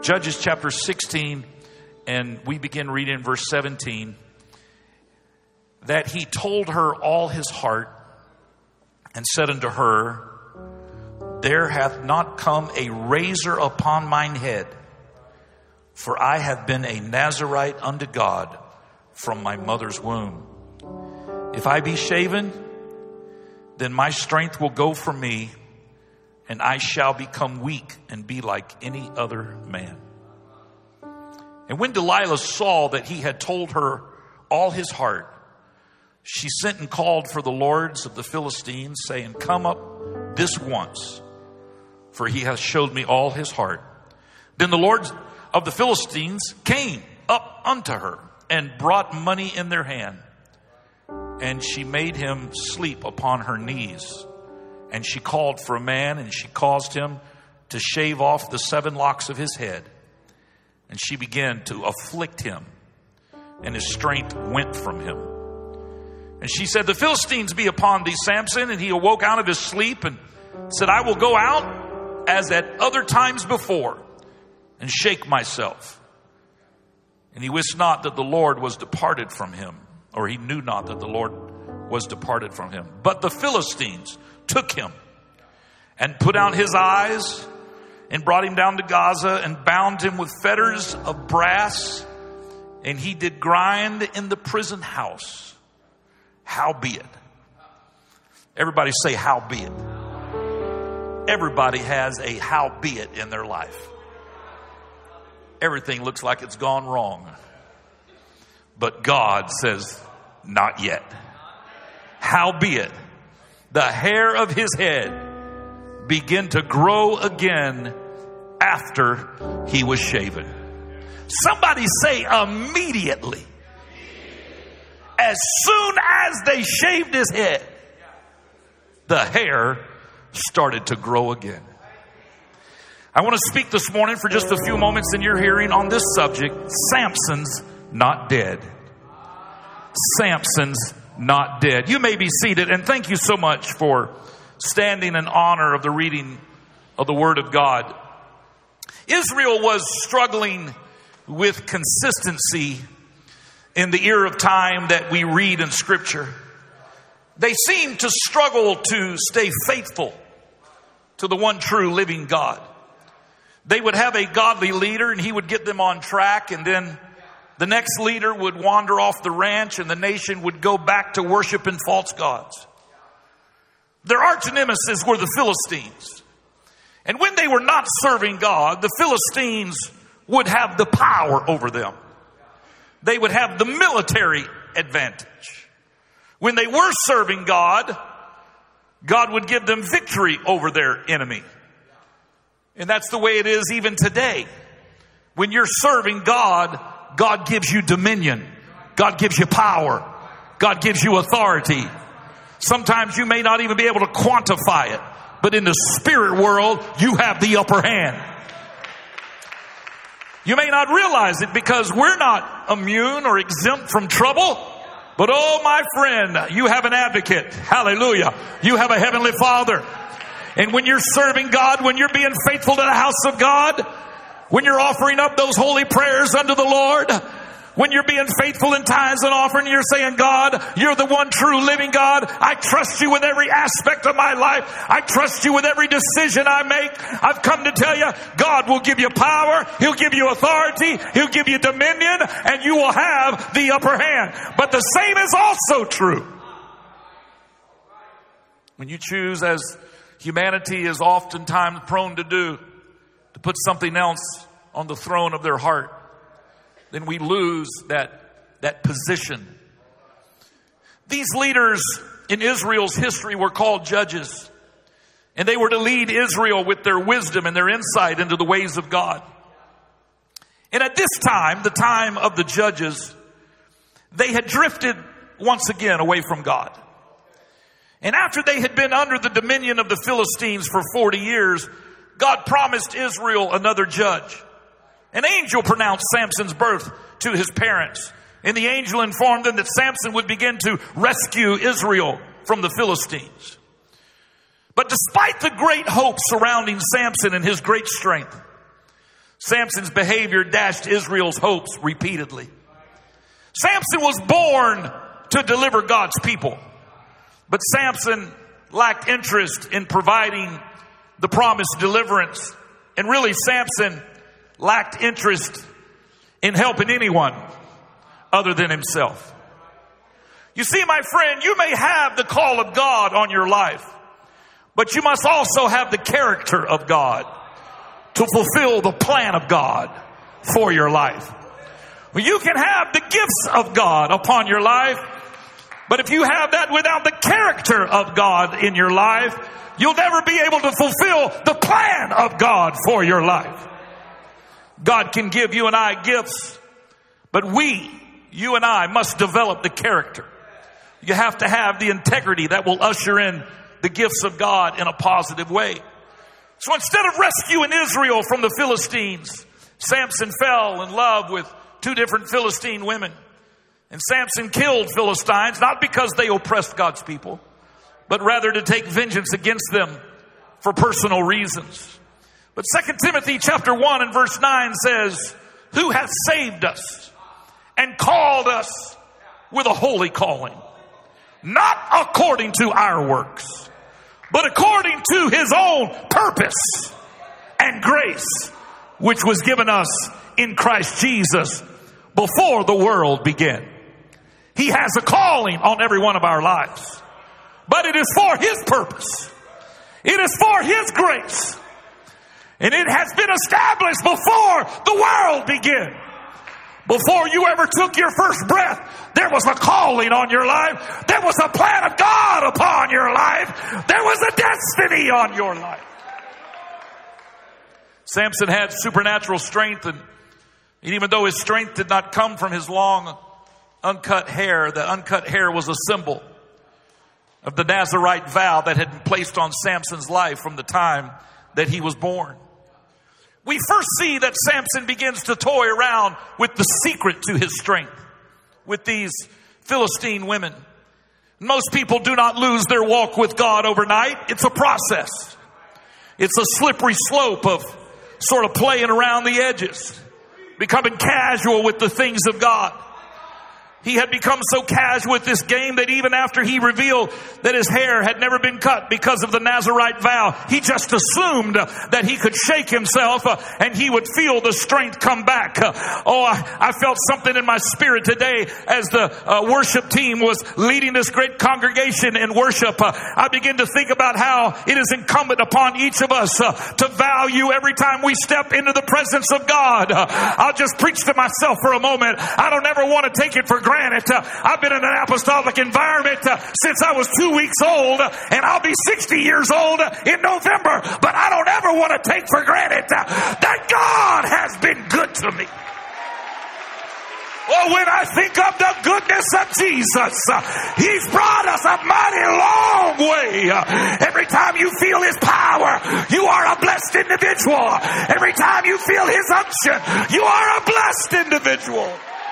Judges chapter 16, and we begin reading in verse 17, that he told her all his heart and said unto her, there hath not come a razor upon mine head, for I have been a Nazarite unto God from my mother's womb. If I be shaven, then my strength will go from me, and I shall become weak and be like any other man. And when Delilah saw that he had told her all his heart, she sent and called for the lords of the Philistines, saying, come up this once, for he hath showed me all his heart. Then the lords of the Philistines came up unto her and brought money in their hand. And she made him sleep upon her knees. And she called for a man, and she caused him to shave off the 7 locks of his head. And she began to afflict him, and his strength went from him. And she said, the Philistines be upon thee, Samson. And he awoke out of his sleep and said, I will go out as at other times before and shake myself. And he wist not that the Lord was departed from him, or he knew not that the Lord was departed from him. But the Philistines took him and put out his eyes and brought him down to Gaza and bound him with fetters of brass. And he did grind in the prison house. Howbeit. Everybody say howbeit. Everybody has a howbeit in their life. Everything looks like it's gone wrong. But God says, not yet. Howbeit, the hair of his head began to grow again after he was shaven. Somebody say immediately. As soon as they shaved his head, the hair started to grow again. I want to speak this morning for just a few moments in your hearing on this subject. Samson's not dead. Samson's not dead. You may be seated, and thank you so much for standing in honor of the reading of the Word of God. Israel was struggling with consistency in the era of time that we read in Scripture. They seemed to struggle to stay faithful to the one true living God. They would have a godly leader, and he would get them on track, and then the next leader would wander off the ranch, and the nation would go back to worshiping false gods. Their arch nemesis were the Philistines. And when they were not serving God, the Philistines would have the power over them. They would have the military advantage. When they were serving God, God would give them victory over their enemy. And that's the way it is even today. When you're serving God, God gives you dominion. God gives you power. God gives you authority. Sometimes you may not even be able to quantify it, but in the spirit world, you have the upper hand. You may not realize it because we're not immune or exempt from trouble. But oh, my friend, you have an advocate. Hallelujah. You have a heavenly Father. And when you're serving God, when you're being faithful to the house of God, when you're offering up those holy prayers unto the Lord, when you're being faithful in tithes and offering, you're saying, God, you're the one true living God. I trust you with every aspect of my life. I trust you with every decision I make. I've come to tell you, God will give you power. He'll give you authority. He'll give you dominion, and you will have the upper hand. But the same is also true when you choose, as humanity is oftentimes prone to do, to put something else on the throne of their heart, then we lose that position. These leaders in Israel's history were called judges, and they were to lead Israel with their wisdom and their insight into the ways of God. And at this time, the time of the judges, they had drifted once again away from God. And after they had been under the dominion of the Philistines for 40 years, God promised Israel another judge. An angel pronounced Samson's birth to his parents. And the angel informed them that Samson would begin to rescue Israel from the Philistines. But despite the great hope surrounding Samson and his great strength, Samson's behavior dashed Israel's hopes repeatedly. Samson was born to deliver God's people, but Samson lacked interest in providing the promised deliverance. And really, Samson lacked interest in helping anyone other than himself. You see, my friend, you may have the call of God on your life, but you must also have the character of God to fulfill the plan of God for your life. You can have the gifts of God upon your life, but if you have that without the character of God in your life, you'll never be able to fulfill the plan of God for your life. God can give you and I gifts, but you and I must develop the character. You have to have the integrity that will usher in the gifts of God in a positive way. So instead of rescuing Israel from the Philistines, Samson fell in love with two different Philistine women. And Samson killed Philistines, not because they oppressed God's people, but rather to take vengeance against them for personal reasons. But 2 Timothy chapter 1 and verse 9 says, who hath saved us and called us with a holy calling, not according to our works, but according to his own purpose and grace, which was given us in Christ Jesus before the world began. He has a calling on every one of our lives, but it is for his purpose. It is for his grace. And it has been established before the world began. Before you ever took your first breath, there was a calling on your life. There was a plan of God upon your life. There was a destiny on your life. Samson had supernatural strength, and even though his strength did not come from his long, uncut hair, the uncut hair was a symbol of the Nazirite vow that had been placed on Samson's life from the time that he was born. We first see that Samson begins to toy around with the secret to his strength with these Philistine women. Most people do not lose their walk with God overnight. It's a process. It's a slippery slope of sort of playing around the edges, becoming casual with the things of God. He had become so casual with this game that even after he revealed that his hair had never been cut because of the Nazirite vow, he just assumed that he could shake himself and he would feel the strength come back. I felt something in my spirit today as the worship team was leading this great congregation in worship. I began to think about how it is incumbent upon each of us to value every time we step into the presence of God. I'll just preach to myself for a moment. I don't ever want to take it for granted. I've been in an apostolic environment since I was 2 weeks old, and I'll be 60 years old in November. But I don't ever want to take for granted that God has been good to me. Well, when I think of the goodness of Jesus, he's brought us a mighty long way. Every time you feel his power, you are a blessed individual. Every time you feel his unction, you are a blessed individual.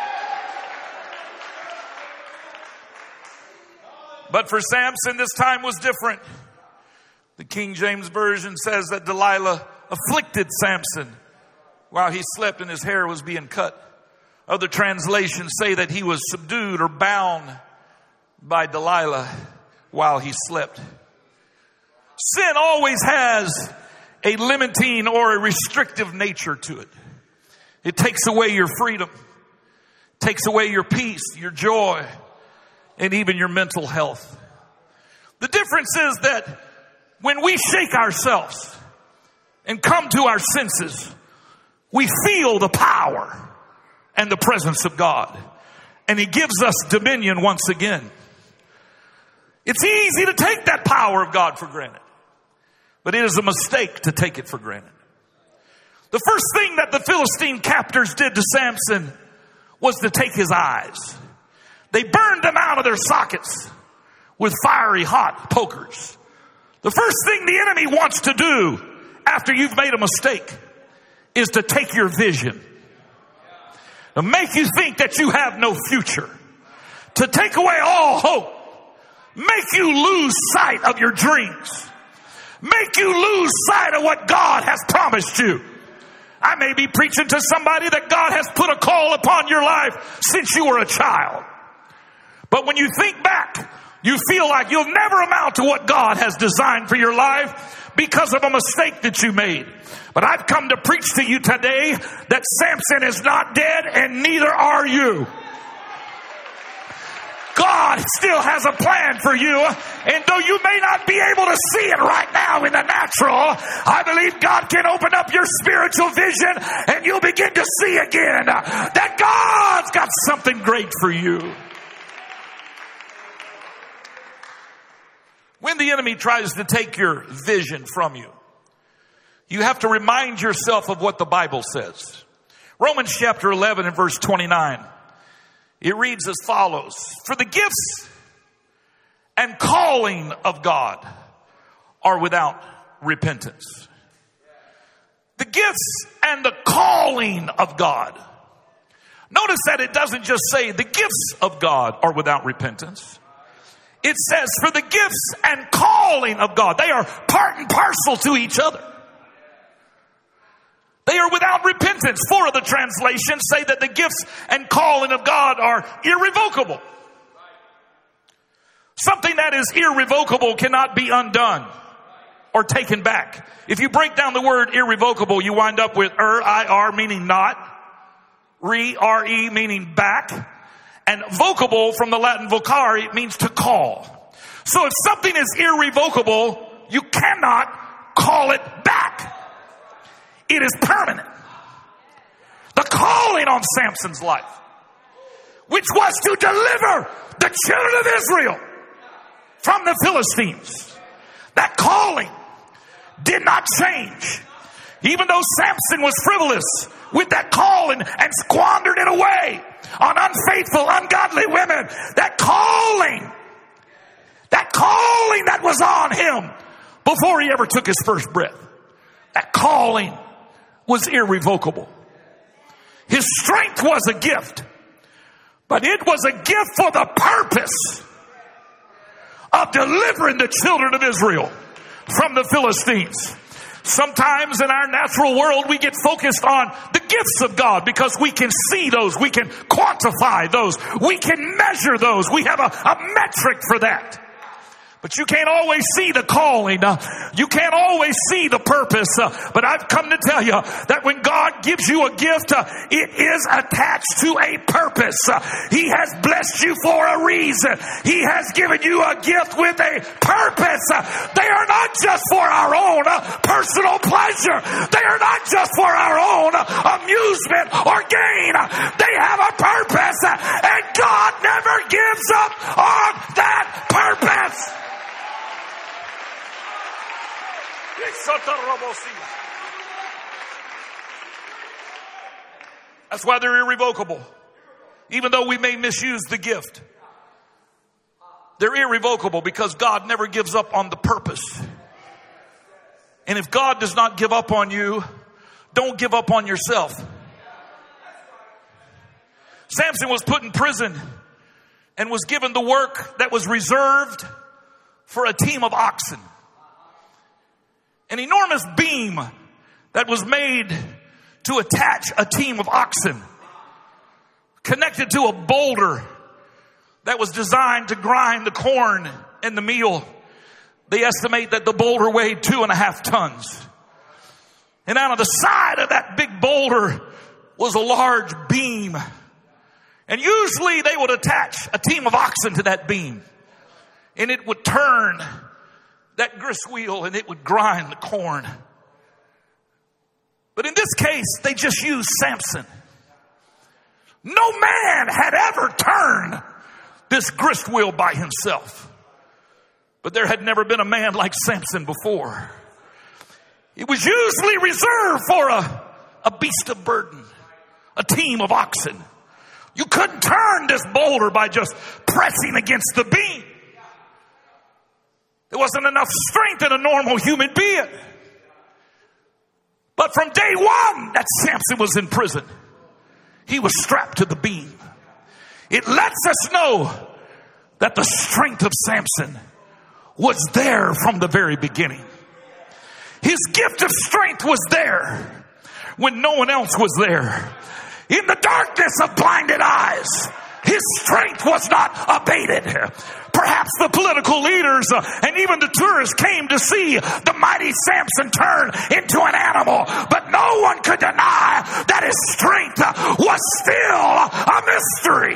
But for Samson, this time was different. The King James Version says that Delilah afflicted Samson while he slept and his hair was being cut. Other translations say that he was subdued or bound by Delilah while he slept. Sin always has a limiting or a restrictive nature to it. It takes away your freedom, takes away your peace, your joy, and even your mental health. The difference is that when we shake ourselves and come to our senses, we feel the power and the presence of God. And he gives us dominion once again. It's easy to take that power of God for granted, but it is a mistake to take it for granted. The first thing that the Philistine captors did to Samson was to take his eyes. They burned them out of their sockets with fiery hot pokers. The first thing the enemy wants to do after you've made a mistake is to take your vision, to make you think that you have no future, to take away all hope, make you lose sight of your dreams, make you lose sight of what God has promised you. I may be preaching to somebody that God has put a call upon your life since you were a child. But when you think back, you feel like you'll never amount to what God has designed for your life because of a mistake that you made. But I've come to preach to you today that Samson is not dead and neither are you. God still has a plan for you, and though you may not be able to see it right now in the natural, I believe God can open up your spiritual vision and you'll begin to see again that God's got something great for you. When the enemy tries to take your vision from you, you have to remind yourself of what the Bible says. Romans chapter 11 and verse 29. It reads as follows: for the gifts and calling of God are without repentance. The gifts and the calling of God. Notice that it doesn't just say the gifts of God are without repentance. It says for the gifts and calling of God. They are part and parcel to each other. They are without repentance. 4 of the translations say that the gifts and calling of God are irrevocable. Something that is irrevocable cannot be undone or taken back. If you break down the word irrevocable, you wind up with I-R meaning not, re-R-E meaning back, and vocable from the Latin vocare, it means to call. So if something is irrevocable, you cannot call it back. It is permanent. The calling on Samson's life, which was to deliver the children of Israel from the Philistines, that calling did not change. Even though Samson was frivolous with that calling and squandered it away on unfaithful, ungodly women, that calling that was on him before he ever took his first breath, that calling was irrevocable. His strength was a gift, but it was a gift for the purpose of delivering the children of Israel from the Philistines. Sometimes in our natural world, we get focused on the gifts of God because we can see those, we can quantify those, we can measure those. We have a metric for that. But you can't always see the calling. You can't always see the purpose. But I've come to tell you that when God gives you a gift, it is attached to a purpose. He has blessed you for a reason. He has given you a gift with a purpose. They are not just for our own personal pleasure. They are not just for our own amusement or gain. They have a purpose, and God never gives up on that purpose. That's why they're irrevocable. Even though we may misuse the gift, they're irrevocable because God never gives up on the purpose. And if God does not give up on you, don't give up on yourself. Samson was put in prison and was given the work that was reserved for a team of oxen. An enormous beam that was made to attach a team of oxen, connected to a boulder that was designed to grind the corn and the meal. They estimate that the boulder weighed 2.5 tons. And out of the side of that big boulder was a large beam. And usually they would attach a team of oxen to that beam, and it would turn that grist wheel and it would grind the corn. But in this case, they just used Samson. No man had ever turned this grist wheel by himself. But there had never been a man like Samson before. It was usually reserved for a beast of burden, a team of oxen. You couldn't turn this boulder by just pressing against the beam. There wasn't enough strength in a normal human being. But from day one that Samson was in prison, he was strapped to the beam. It lets us know that the strength of Samson was there from the very beginning. His gift of strength was there when no one else was there. In the darkness of blinded eyes, his strength was not abated. Perhaps the political leaders and even the tourists came to see the mighty Samson turn into an animal, but no one could deny that his strength was still a mystery.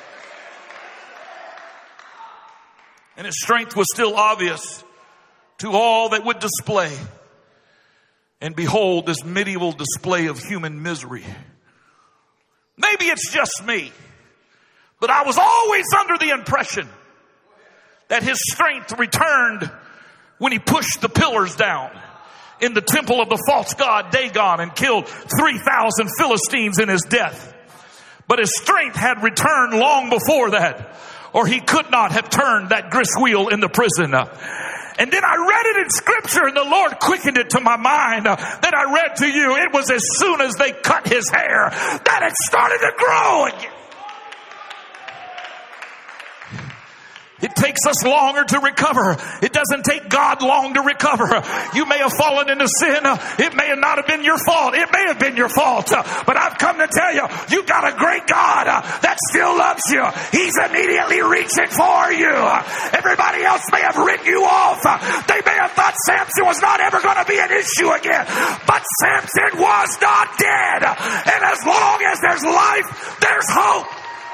And his strength was still obvious to all that would display and behold this medieval display of human misery. Maybe it's just me, but I was always under the impression that his strength returned when he pushed the pillars down in the temple of the false god Dagon and killed 3,000 Philistines in his death. But his strength had returned long before that, or he could not have turned that grist wheel in the prison. And then I read it in scripture and the Lord quickened it to my mind. That I read to you. It was as soon as they cut his hair that it started to grow again. It takes us longer to recover. It doesn't take God long to recover. You may have fallen into sin. It may not have been your fault. It may have been your fault. But I've come to tell you, you've got a great God that still loves you. He's immediately reaching for you. Everybody else may have written you off. They may have thought Samson was not ever going to be an issue again. But Samson was not dead. And as long as there's life, there's hope.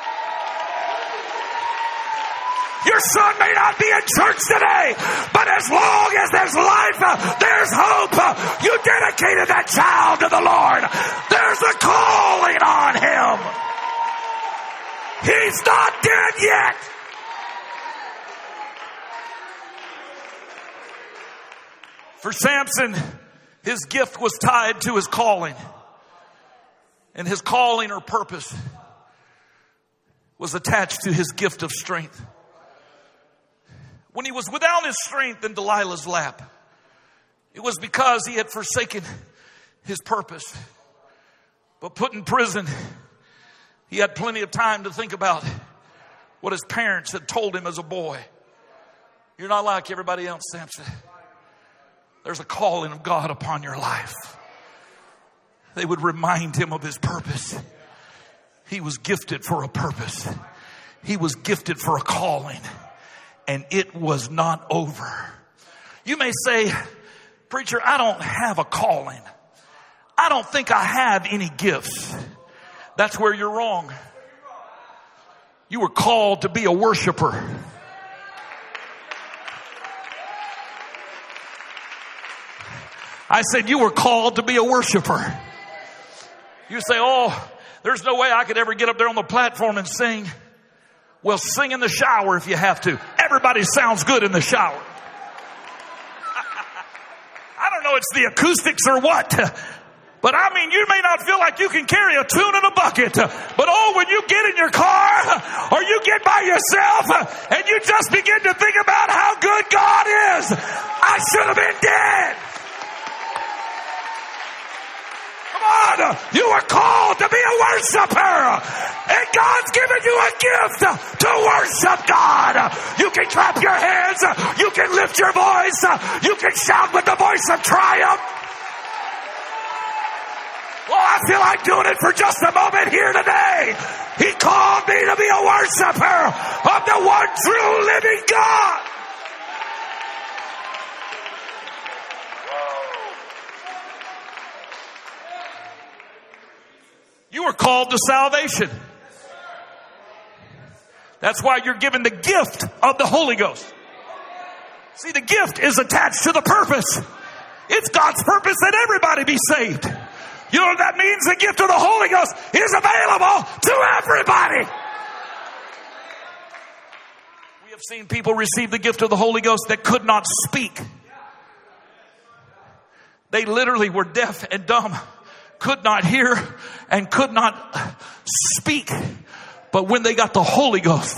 Your son may not be in church today, but as long as there's life, there's hope. You dedicated that child to the Lord. There's a calling on him. He's not dead yet. For Samson, his gift was tied to his calling. And his calling or purpose was attached to his gift of strength. When he was without his strength in Delilah's lap, it was because he had forsaken his purpose. But put in prison, he had plenty of time to think about what his parents had told him as a boy. You're not like everybody else, Samson. There's a calling of God upon your life. They would remind him of his purpose. He was gifted for a purpose. He was gifted for a calling. And it was not over. You may say, preacher, I don't have a calling. I don't think I have any gifts. That's where you're wrong. You were called to be a worshiper. I said you were called to be a worshiper. You say, oh, there's no way I could ever get up there on the platform and sing. Well, sing in the shower if you have to. Everybody sounds good in the shower. I don't know it's the acoustics or what. But I mean, you may not feel like you can carry a tune in a bucket. But oh, when you get in your car or you get by yourself and you just begin to think about how good God is. I should have been dead. You were called to be a worshiper, and God's given you a gift to worship God. You can clap your hands, you can lift your voice, you can shout with the voice of triumph. Well, I feel like doing it for just a moment here today. He called me to be a worshiper of the one true living God. You were called to salvation. That's why you're given the gift of the Holy Ghost. See, the gift is attached to the purpose. It's God's purpose that everybody be saved. You know what that means? The gift of the Holy Ghost is available to everybody. We have seen people receive the gift of the Holy Ghost that could not speak. They literally were deaf and dumb. Could not hear and could not speak. But when they got the Holy Ghost,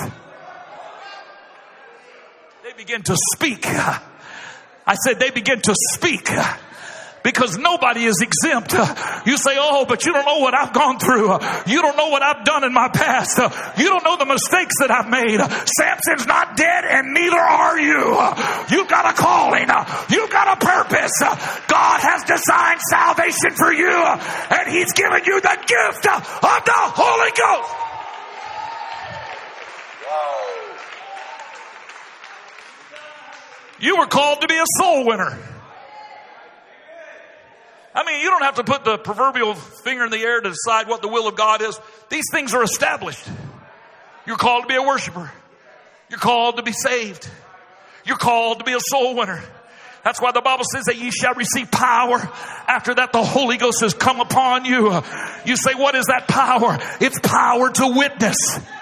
they began to speak. I said they began to speak. Because nobody is exempt. You say, oh, but you don't know what I've gone through. You don't know what I've done in my past. You don't know the mistakes that I've made. Samson's not dead and neither are you. You've got a calling. You've got a purpose. God has designed salvation for you, and He's given you the gift of the Holy Ghost. You were called to be a soul winner. I mean, you don't have to put the proverbial finger in the air to decide what the will of God is. These things are established. You're called to be a worshiper. You're called to be saved. You're called to be a soul winner. That's why the Bible says that ye shall receive power. After that, the Holy Ghost has come upon you. You say, what is that power? It's power to witness.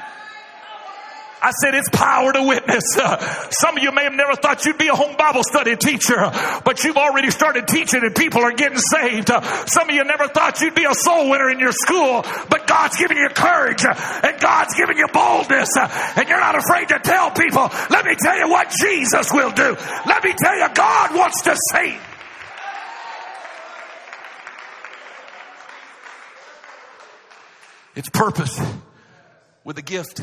I said it's power to witness. Some of you may have never thought you'd be a home Bible study teacher, but you've already started teaching and people are getting saved. Some of you never thought you'd be a soul winner in your school, but God's given you courage and God's given you boldness, and you're not afraid to tell people, let me tell you what Jesus will do. Let me tell you, God wants to save. It's purpose with a gift.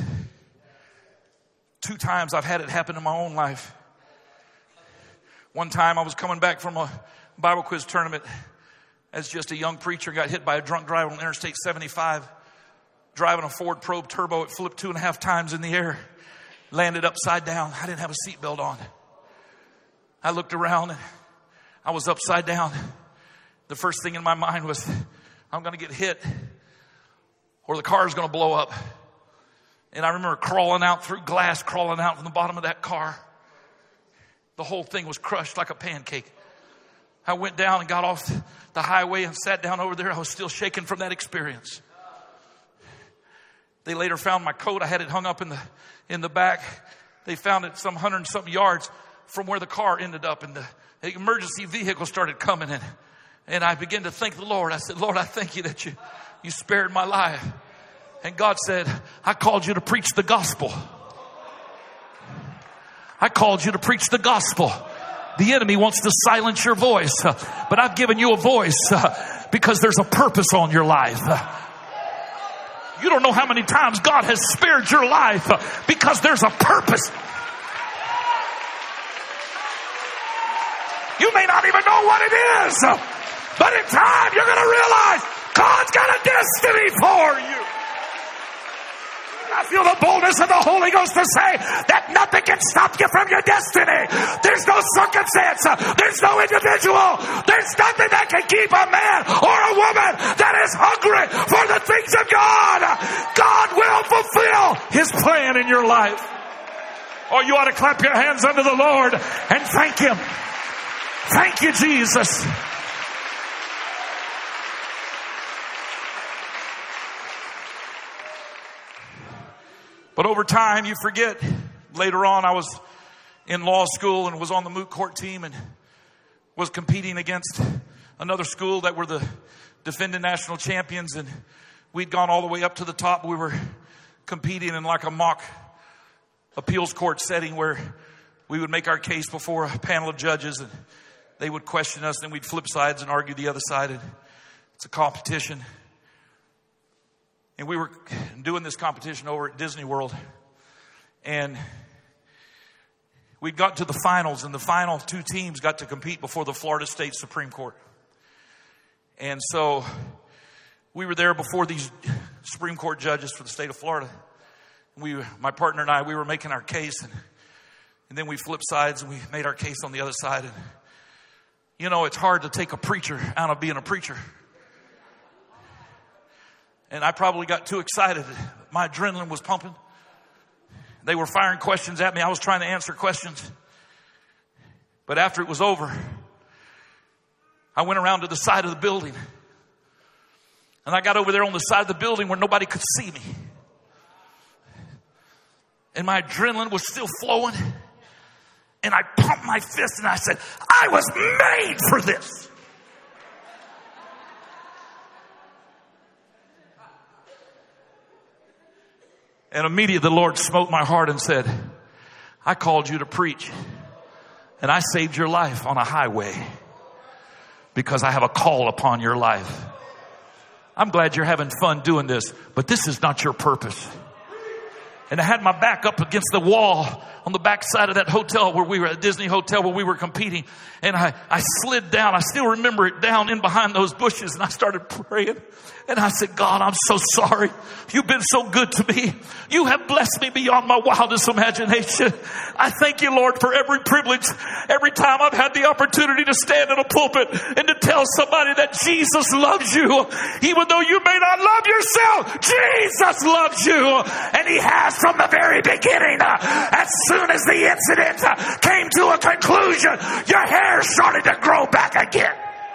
2 times I've had it happen in my own life. One time I was coming back from a Bible quiz tournament as just a young preacher, got hit by a drunk driver on Interstate 75, driving a Ford Probe Turbo. It flipped 2.5 times in the air, landed upside down. I didn't have a seatbelt on. I looked around and I was upside down. The first thing in my mind was, I'm going to get hit or the car is going to blow up. And I remember crawling out through glass, crawling out from the bottom of that car. The whole thing was crushed like a pancake. I went down and got off the highway and sat down over there. I was still shaking from that experience. They later found my coat. I had it hung up in the back. They found it some 100 and something yards from where the car ended up. And the emergency vehicle started coming in. And I began to thank the Lord. I said, Lord, I thank you that you spared my life. And God said, I called you to preach the gospel. I called you to preach the gospel. The enemy wants to silence your voice, but I've given you a voice because there's a purpose on your life. You don't know how many times God has spared your life because there's a purpose. You may not even know what it is, but in time you're going to realize God's got a destiny for you. I feel the boldness of the Holy Ghost to say that nothing can stop you from your destiny. There's no circumstance. There's no individual. There's nothing that can keep a man or a woman that is hungry for the things of God. God will fulfill His plan in your life. Oh, you ought to clap your hands unto the Lord and thank Him. Thank you, Jesus. But over time, you forget. Later on, I was in law school and was on the moot court team and was competing against another school that were the defending national champions. And we'd gone all the way up to the top. We were competing in like a mock appeals court setting where we would make our case before a panel of judges and they would question us. And we'd flip sides and argue the other side. And it's a competition. And we were doing this competition over at Disney World. And we got to the finals. And the final 2 teams got to compete before the Florida State Supreme Court. And so we were there before these Supreme Court judges for the state of Florida. My partner and I, we were making our case. And then we flipped sides and we made our case on the other side. And, you know, it's hard to take a preacher out of being a preacher. And I probably got too excited. My adrenaline was pumping. They were firing questions at me. I was trying to answer questions. But after it was over, I went around to the side of the building. And I got over there on the side of the building where nobody could see me. And my adrenaline was still flowing. And I pumped my fist and I said, I was made for this. And immediately the Lord smote my heart and said, I called you to preach. And I saved your life on a highway. because I have a call upon your life. I'm glad you're having fun doing this, but this is not your purpose. And I had my back up against the wall on the back side of that hotel where we were at Disney Hotel where we were competing. And I slid down. I still remember it, down in behind those bushes. And I started praying. And I said, God, I'm so sorry. You've been so good to me. You have blessed me beyond my wildest imagination. I thank you, Lord, for every privilege. Every time I've had the opportunity to stand in a pulpit and to tell somebody that Jesus loves you. Even though you may not love yourself, Jesus loves you. And he has from the very beginning. As soon as the incident came to a conclusion, your hair started to grow back again.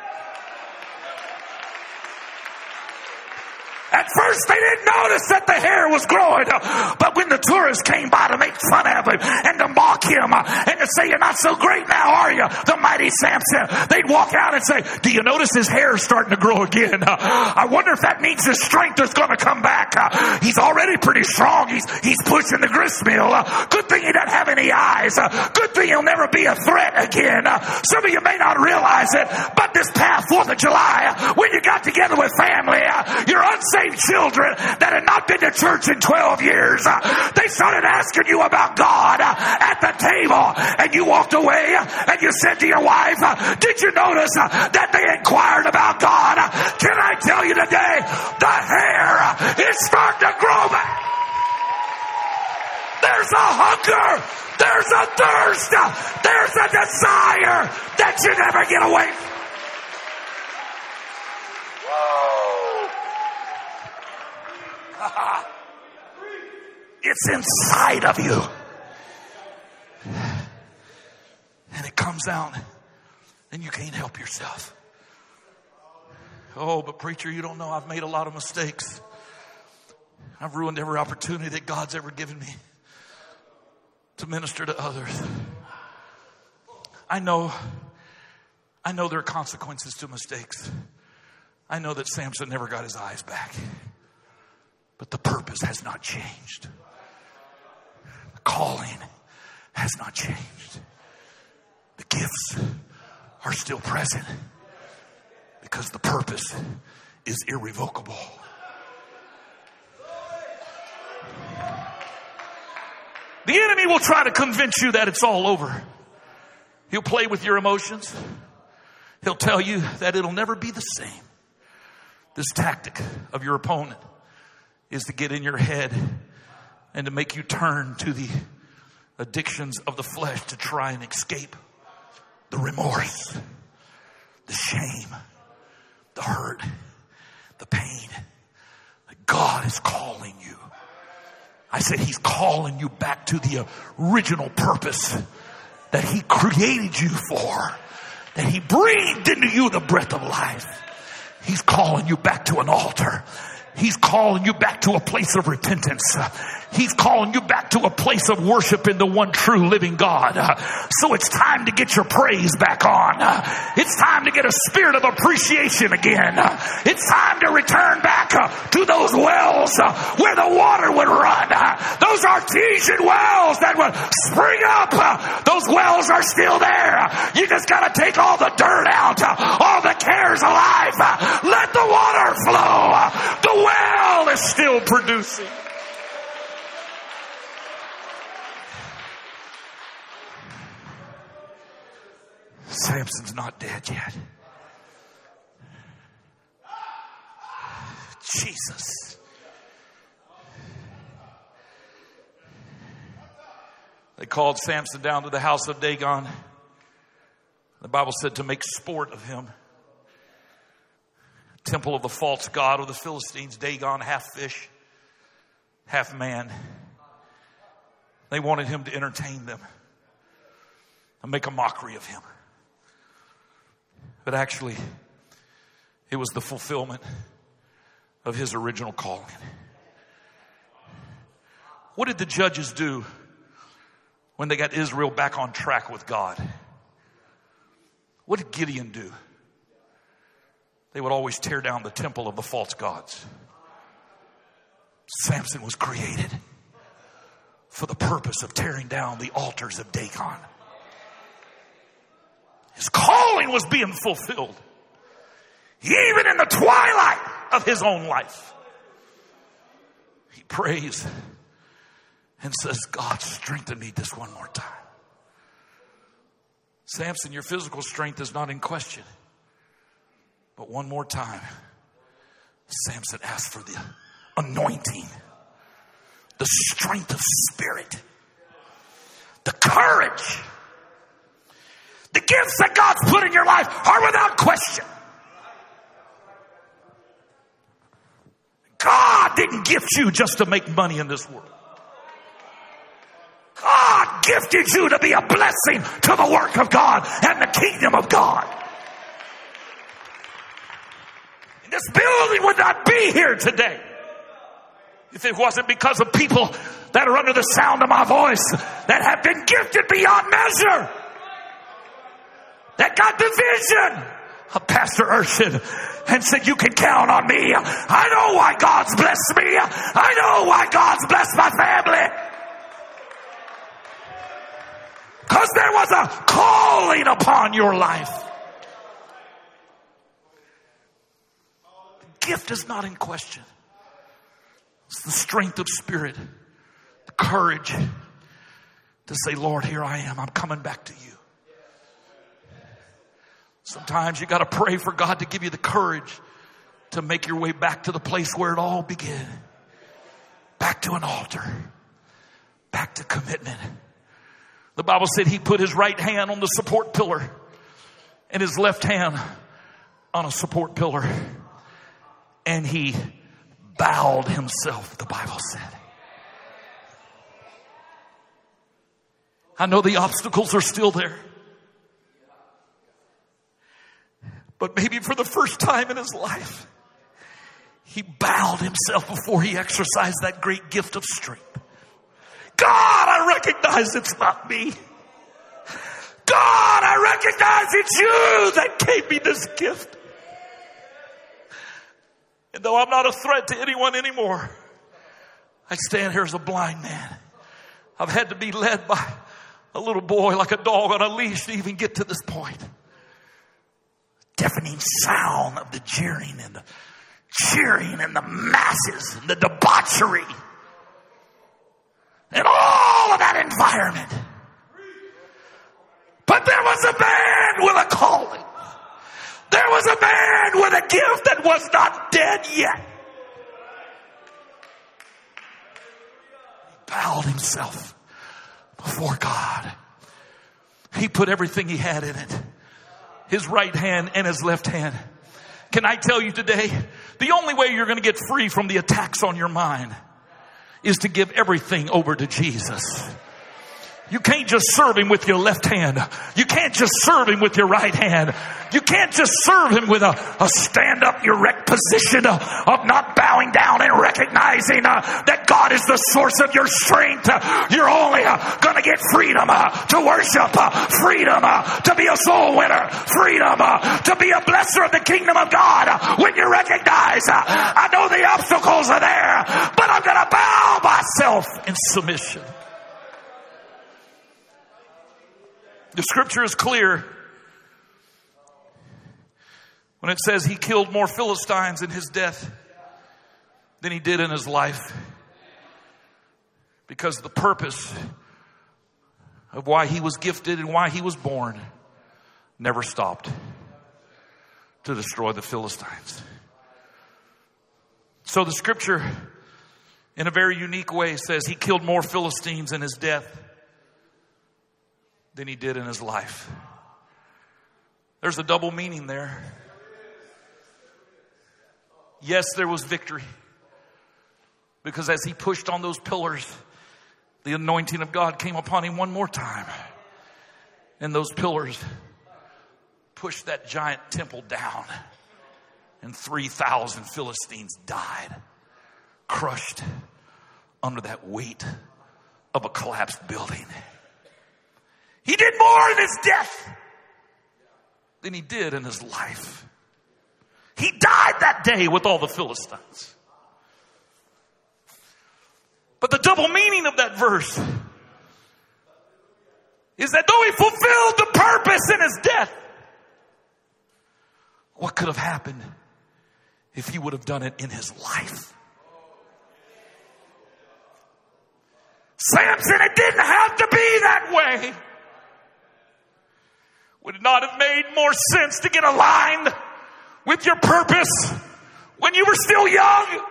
At first they didn't notice that the hair was growing, but when the tourists came by to make fun of him and to mock him and to say, you're not so great now, are you, the mighty Samson, they'd walk out and say, do you notice his hair is starting to grow again? I wonder if that means his strength is going to come back. He's already pretty strong. He's pushing the grist mill. Good thing he doesn't have any eyes. Good thing he'll never be a threat again. Some of you may not realize it, but this past 4th of July, when you got together with family, your unsaved children that had not been to church in 12 years, they started asking you about God at the table, and you walked away and you said to your wife, did you notice that they inquired about God? Can I tell you today, the hair is starting to grow back. There's a hunger, there's a thirst, there's a desire that you never get away from. It's inside of you. And it comes out and you can't help yourself. Oh, but preacher, you don't know I've made a lot of mistakes. I've ruined every opportunity that God's ever given me to minister to others. I know there are consequences to mistakes. I know that Samson never got his eyes back. But the purpose has not changed. The calling has not changed. The gifts are still present because the purpose is irrevocable. The enemy will try to convince you that it's all over. He'll play with your emotions. He'll tell you that it'll never be the same. This tactic of your opponent is to get in your head and to make you turn to the addictions of the flesh to try and escape the remorse, the shame, the hurt, the pain. God is calling you. I said he's calling you back to the original purpose that he created you for, that he breathed into you the breath of life. He's calling you back to an altar. He's calling you back to a place of repentance. He's calling you back to a place of worship in the one true living God. So it's time to get your praise back on. It's time to get a spirit of appreciation again. It's time to return back to those wells where the water would run. Those artesian wells that would spring up. Those wells are still there. You just got to take all the dirt out, all the cares of life. Let the water flow. The well is still producing. Samson's not dead yet. Jesus. They called Samson down to the house of Dagon. The Bible said to make sport of him. Temple of the false god of the Philistines, Dagon, half fish, half man. They wanted him to entertain them and make a mockery of him. But actually, it was the fulfillment of his original calling. What did the judges do when they got Israel back on track with God? What did Gideon do? They would always tear down the temple of the false gods. Samson was created for the purpose of tearing down the altars of Dagon. His calling was being fulfilled. Even in the twilight of his own life, he prays and says, God, strengthen me this one more time. Samson, your physical strength is not in question. But one more time, Samson asked for the anointing, the strength of spirit, the courage. The gifts that God's put in your life are without question. God didn't gift you just to make money in this world. God gifted you to be a blessing to the work of God and the kingdom of God. And this building would not be here today if it wasn't because of people that are under the sound of my voice that have been gifted beyond measure, that got the vision of Pastor Urshan and said, you can count on me. I know why God's blessed me. I know why God's blessed my family. Because there was a calling upon your life. The gift is not in question. It's the strength of spirit, the courage to say, Lord, here I am. I'm coming back to you. Sometimes you got to pray for God to give you the courage to make your way back to the place where it all began. Back to an altar. Back to commitment. The Bible said he put his right hand on the support pillar and his left hand on a support pillar. And he bowed himself, the Bible said. I know the obstacles are still there. But maybe for the first time in his life, he bowed himself before he exercised that great gift of strength. God, I recognize it's not me. God, I recognize it's you that gave me this gift. And though I'm not a threat to anyone anymore, I stand here as a blind man. I've had to be led by a little boy like a dog on a leash to even get to this point. Deafening sound of the jeering and the cheering and the masses and the debauchery and all of that environment. But there was a man with a calling. There was a man with a gift that was not dead yet. He bowed himself before God. He put everything he had in it. His right hand and his left hand. Can I tell you today, the only way you're going to get free from the attacks on your mind is to give everything over to Jesus. You can't just serve him with your left hand. You can't just serve him with your right hand. You can't just serve him with a stand-up erect position of not bowing down and recognizing that God is the source of your strength. You're only going to get freedom to worship, freedom to be a soul winner, freedom to be a blesser of the kingdom of God when you recognize I know the obstacles are there, but I'm going to bow myself in submission. The scripture is clear when it says he killed more Philistines in his death than he did in his life. Because the purpose of why he was gifted and why he was born never stopped: to destroy the Philistines. So the scripture, in a very unique way, says he killed more Philistines in his death than he did in his life. There's a double meaning there. Yes, there was victory, because as he pushed on those pillars, the anointing of God came upon him one more time. And those pillars pushed that giant temple down, and 3,000 Philistines died, crushed under that weight of a collapsed building. He did more in his death than he did in his life. He died that day with all the Philistines. But the double meaning of that verse is that though he fulfilled the purpose in his death, what could have happened if he would have done it in his life. Samson, it didn't have to be that way. Would it not have made more sense to get aligned with your purpose when you were still young?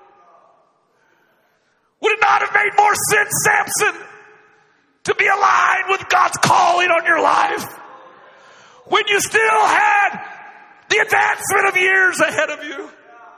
Would it not have made more sense, Samson, to be aligned with God's calling on your life when you still had the advancement of years ahead of you?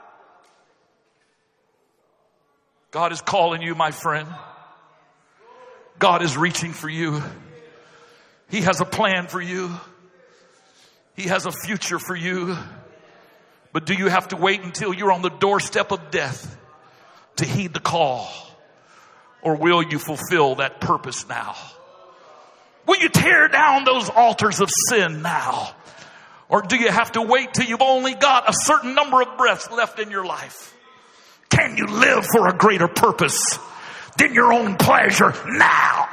God is calling you, my friend. God is reaching for you. He has a plan for you. He has a future for you. But do you have to wait until you're on the doorstep of death to heed the call? Or will you fulfill that purpose now? Will you tear down those altars of sin now? Or do you have to wait till you've only got a certain number of breaths left in your life? Can you live for a greater purpose than your own pleasure now?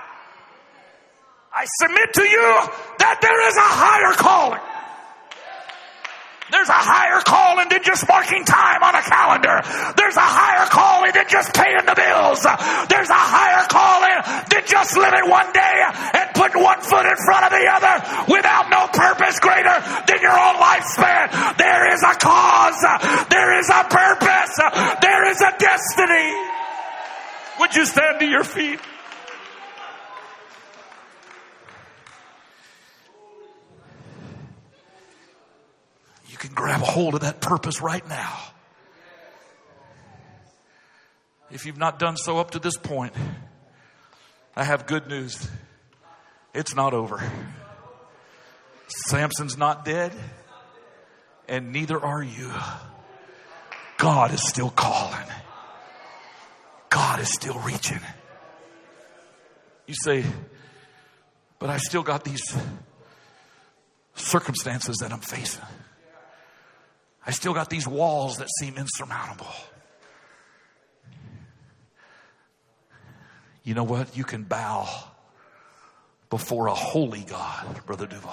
I submit to you that there is a higher calling. There's a higher calling than just marking time on a calendar. There's a higher calling than just paying the bills. There's a higher calling than just living one day and putting one foot in front of the other without no purpose greater than your own lifespan. There is a cause. There is a purpose. There is a destiny. Would you stand to your feet? You can grab a hold of that purpose right now. If you've not done so up to this point, I have good news. It's not over. Samson's not dead, and neither are you. God is still calling. God is still reaching. You say, but I still got these circumstances that I'm facing. I still got these walls that seem insurmountable. You know what? You can bow before a holy God, Brother Duval,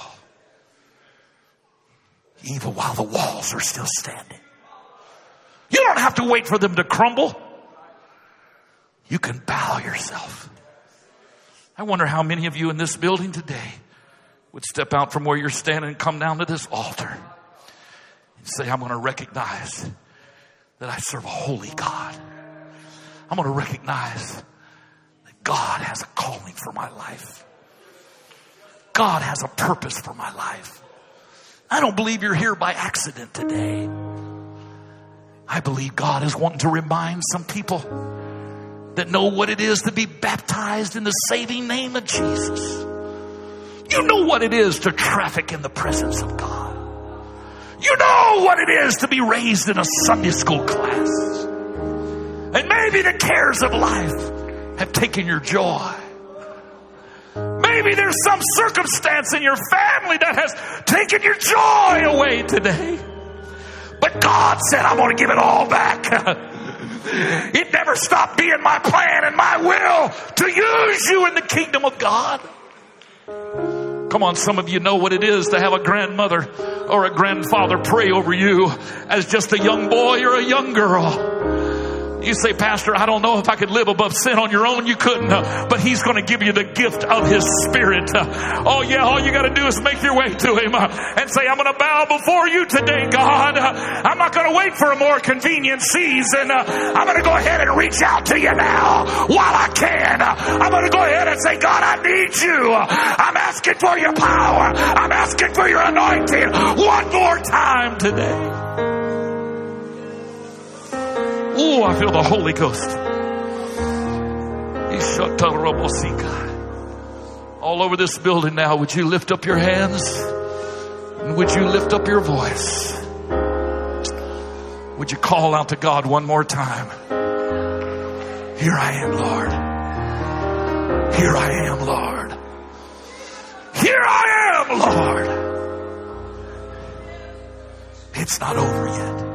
even while the walls are still standing. You don't have to wait for them to crumble. You can bow yourself. I wonder how many of you in this building today would step out from where you're standing and come down to this altar. Say, I'm going to recognize that I serve a holy God. I'm going to recognize that God has a calling for my life. God has a purpose for my life. I don't believe you're here by accident today. I believe God is wanting to remind some people that know what it is to be baptized in the saving name of Jesus. You know what it is to traffic in the presence of God. You know what it is to be raised in a Sunday school class. And maybe the cares of life have taken your joy. Maybe there's some circumstance in your family that has taken your joy away today. But God said, I'm going to give it all back. It never stopped being my plan and my will to use you in the kingdom of God. Come on, some of you know what it is to have a grandmother or a grandfather pray over you as just a young boy or a young girl. You say, Pastor, I don't know if I could live above sin on your own. You couldn't, but He's going to give you the gift of His Spirit. Oh yeah, all you got to do is make your way to Him and say, I'm going to bow before you today, God. I'm not going to wait for a more convenient season. I'm going to go ahead and reach out to you now while I can. I'm going to go ahead and say, God, I need you. I'm asking for your power. I'm asking for your anointing one more time today. Oh, I feel the Holy Ghost. All over this building now, would you lift up your hands? And would you lift up your voice? Would you call out to God one more time? Here I am, Lord. Here I am, Lord. Here I am, Lord. It's not over yet.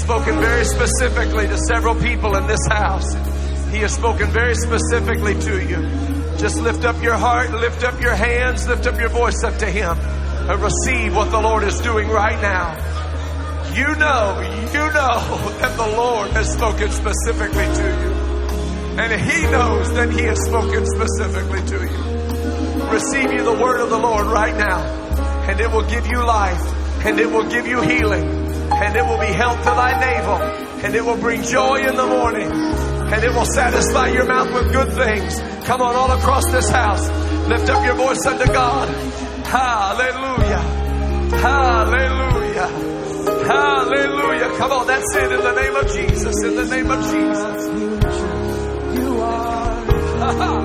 spoken very specifically to several people in this house. He has spoken very specifically to you. Just lift up your heart, lift up your hands, lift up your voice up to Him, and receive what the Lord is doing right now. You know that the Lord has spoken specifically to you. And He knows that He has spoken specifically to you. Receive you the word of the Lord right now. And it will give you life. And it will give you healing. And it will be health to thy navel. And it will bring joy in the morning. And it will satisfy your mouth with good things. Come on, all across this house. Lift up your voice unto God. Hallelujah. Hallelujah. Hallelujah. Come on, that's it in the name of Jesus. In the name of Jesus. You are.